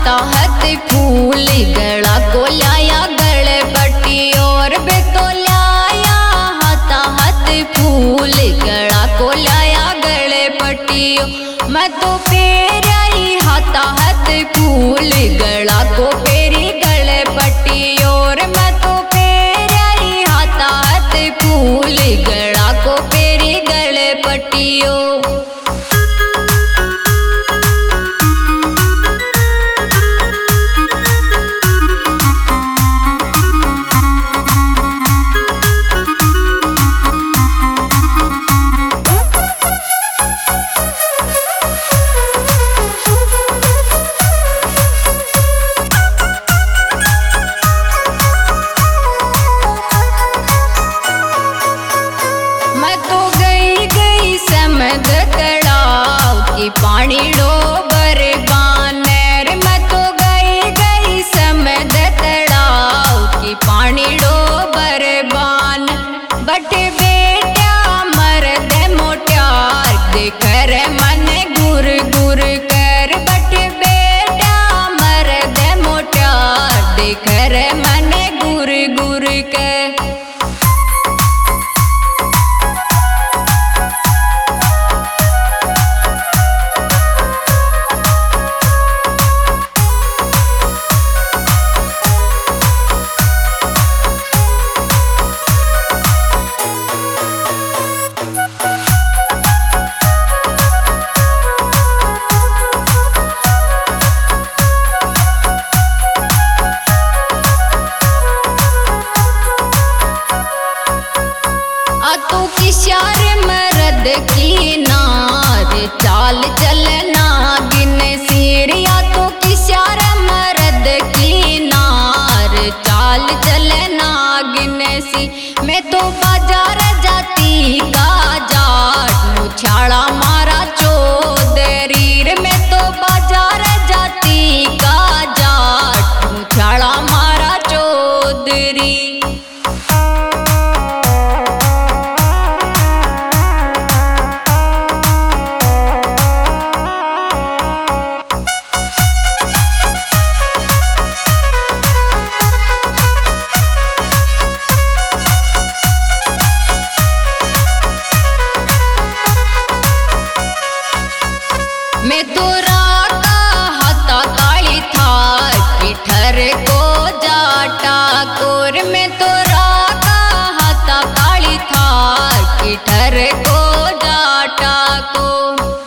हाथा हाथ फूल गला को लाया गले पट्टी और बे तो लाया हाथा हाथ फूल गला को लाया गले पट्टी मैं तो पेराई हाथा हाथ फूल गला को पेरी गले पट्टी और मैं तो पेराई हाथा हाथ फूल गला को पेरी गले पट्टियों। पानी डोबर बानेर मैं तो गई समद तड़ाव की पानी डोबर बान बट बेटा मर्द मोट्यार देकर मन गुर गुर कर बट बेटा मर्द मोट्यार देकर मन गुर गुर कर। तो किशार मर्द की नार चाल चलना गिन सीरिया तो किशार मर्द की नार चाल चलना गिन सी मैं तो बाजार जाती का जाट मुछाड़ा मारा चौधरीर में तो बाजार जाती का जाट मुछाड़ा मारा चौधरी। मैं तो राका हाथा काली थार पिठर को जाटा कोर में तो राका हाथा काली थार पिठर को जाटा को।